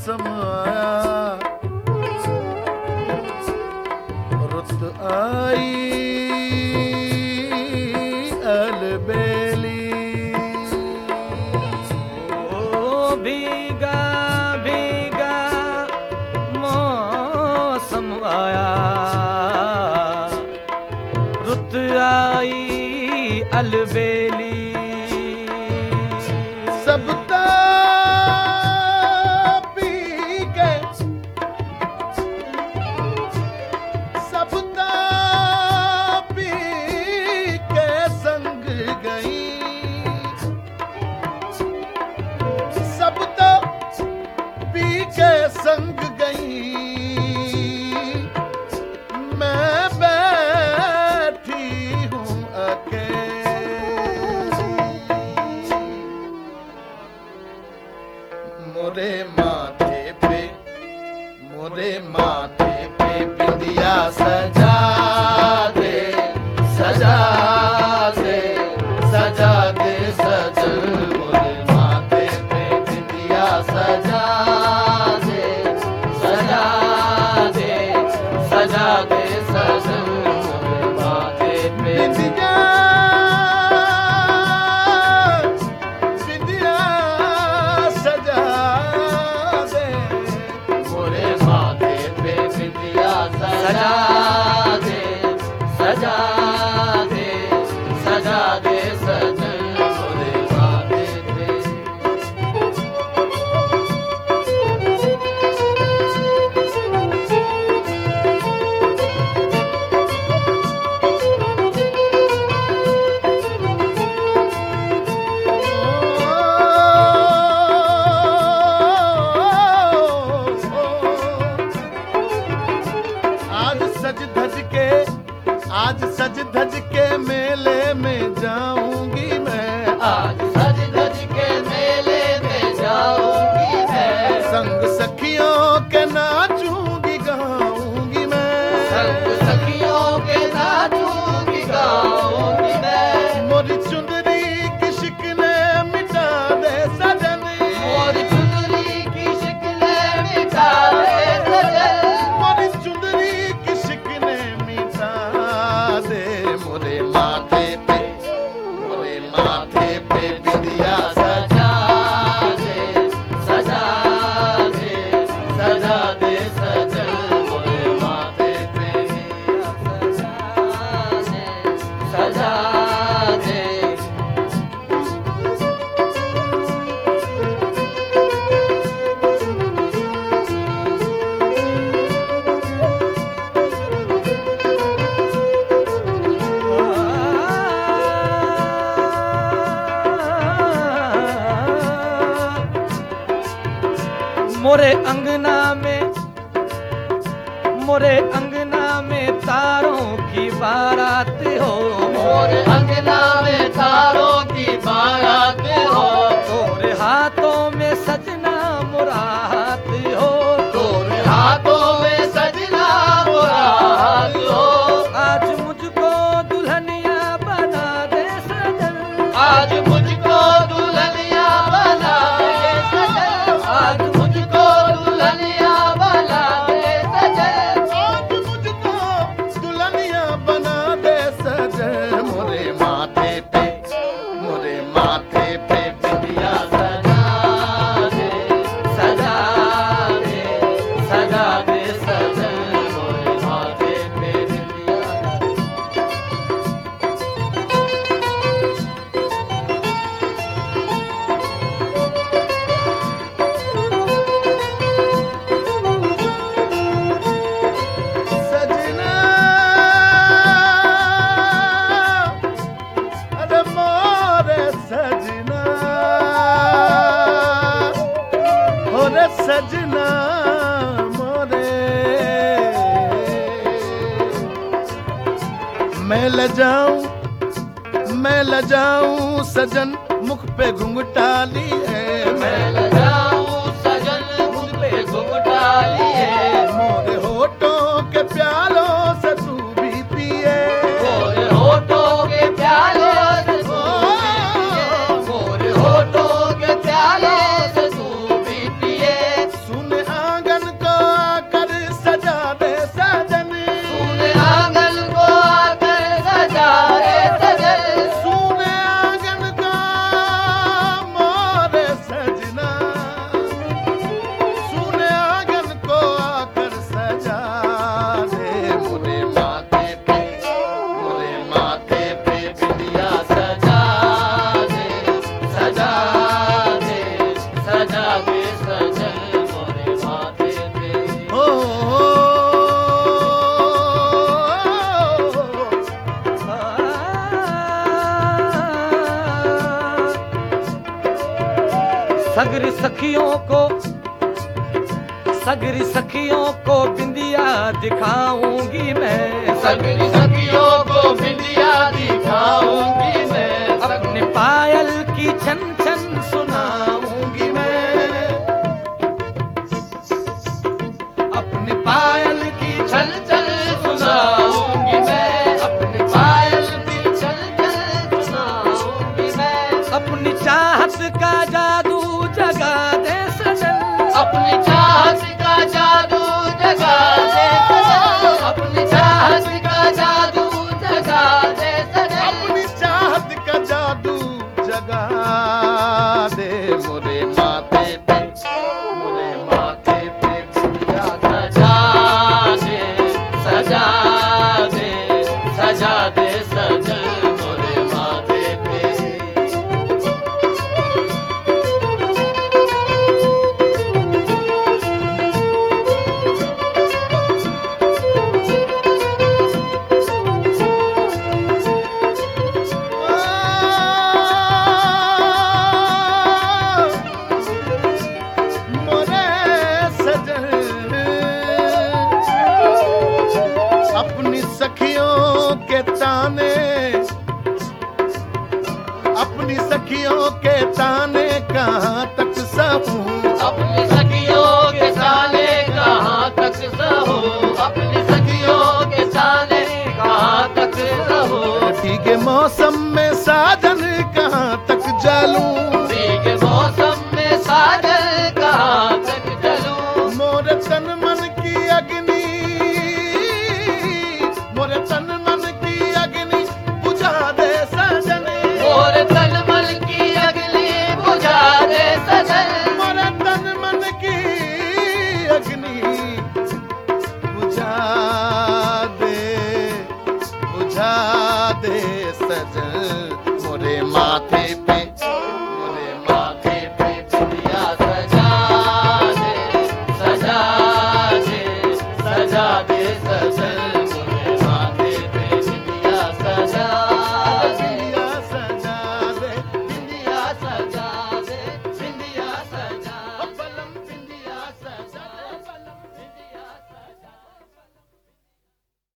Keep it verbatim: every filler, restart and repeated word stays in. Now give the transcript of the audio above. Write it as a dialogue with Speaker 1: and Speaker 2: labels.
Speaker 1: मौसम आया, रुत आई अलबेली।
Speaker 2: ओ भीगा भीगा मौसम आया, रुत आई अलबेली।
Speaker 1: सब पी के सब पी के संग गई, सब तो पी के संग गई। मैं बैठी हूँ अकेली, मोरे माथे पे मोरे माथे पे बिंदिया सजा दे, सजा दे, सजा दे सजन। मोरे माथे पे बिंदिया सजा दे, सजा दे, सजा दे सजन। मोरे माथे पे बिंदिया बिंदिया सजा दे, मोरे माथे पे बिंदिया सजा दे, सजा दे, सजा दे सजन। मोरे माथे पे आज सज धज के आज सज धज के मेले में जाऊंगी मैं,
Speaker 3: आज सज धज के मेले में जाऊंगी मैं,
Speaker 1: संग सखियों के नाचूंगी गाऊंगी मैं,
Speaker 3: संग सखियों के नाचूंगी गाऊंगी मैं।
Speaker 1: मोरी चुंदरी की शिकने मिटा दे सजन,
Speaker 3: मोरी चुनरी की शिकने मिटा दे सजन,
Speaker 1: मोरी चुंदरी की शिकने मिटा दे। मोरे माथे पे मोरे माथे पे बिंदिया सजा दे, सजा दे, सजा दे सजन। मोरे माथे पे बिंदिया सजा दे, सजा दे।
Speaker 2: मोरे अंगना में मोरे अंगना में तारों की बारात हो,
Speaker 3: मोरे अंगना में तारों की बारात हो,
Speaker 2: तोरे हाथों में सजना मुराद हो,
Speaker 3: तोरे हाथों में सजना मुराद हो।
Speaker 2: आज मुझको दुल्हनिया बना दे सजन,
Speaker 3: आज मुझको दुल्हनिया बना दे सजन, आज मुझको दुल्हनिया बना दे सजन,
Speaker 1: आज मुझको दुल्हनिया बना दे सजन। मोरे माथे पे मोरे माथे पे बिंदिया
Speaker 3: सजा दे, सजा दे, सजा दे सजन। मोरे माथे पे बिंदिया
Speaker 1: सजना, अरे मोरे सजना, मोरे सजना मोरे। मैं ल जाऊं मैं ल जाऊं सजन, मुख पे घुंघटा लिए
Speaker 3: मैं ल जाऊं सजन, मुझ पे घुंघटा लिए,
Speaker 1: मोरे होठों के प्यालों से तू भी पिए,
Speaker 3: मोरे होठों के प्याले से तू भी पिए, मोरे होठों के प्याले से तू भी पिए।
Speaker 1: सुन
Speaker 2: सखियों को सगरी सखियों को बिंदिया दिखाऊंगी मैं,
Speaker 3: सगरी सखियों को बिंदिया दिखाऊंगी मैं,
Speaker 2: अपने पायल की छन छन सुनाऊंगी मैं, अपने पायल की
Speaker 3: चल चल सुनाऊंगी मैं, अपने पायल की चल चल सुनाऊंगी मैं,
Speaker 2: अपनी चाहत का जादू जगा दे सजन,
Speaker 3: अपनी चाहत का जादू जगा दे सजन, अपनी चाहत का जादू जगा दे सजन,
Speaker 1: अपनी चाहत का जादू जगा दे मोरे माथे पे,
Speaker 3: मोरे माथे पे बिंदिया सजा दे, सजा दे, सजा दे सजन मोरे माथे पे।
Speaker 1: अपनी सखियों के ताने, अपनी सखियों के ताने कहाँ तक सहूं,
Speaker 3: अपनी सखियों के ताने कहाँ तक सहूं, अपनी सखियों के ताने कहाँ तक सहूं,
Speaker 1: भीगे मौसम में साजन कहाँ तक जलूं,
Speaker 3: भीगे मौसम में साजन कहाँ तक जलूं,
Speaker 1: मोरे तन मन की अग्नि, मोरे तन मन की अग्नि बुझा दे सजन,
Speaker 3: मोरे तन मन की अग्नि बुझा दे सजन,
Speaker 1: मोरे तन मन की अग्नि बुझा दे, बुझा दे सजन मोरे माथे